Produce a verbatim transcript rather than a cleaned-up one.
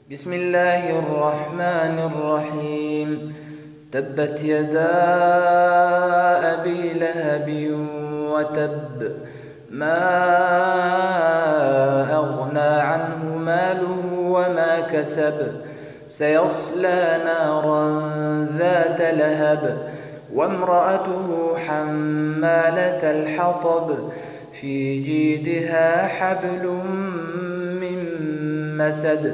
بسم الله الرحمن الرحيم. تبت يدا أبي لهب وتب، ما أغنى عنه ماله وما كسب، سيصلى نارا ذات لهب وامرأته حمالة الحطب، في جيدها حبل من مسد.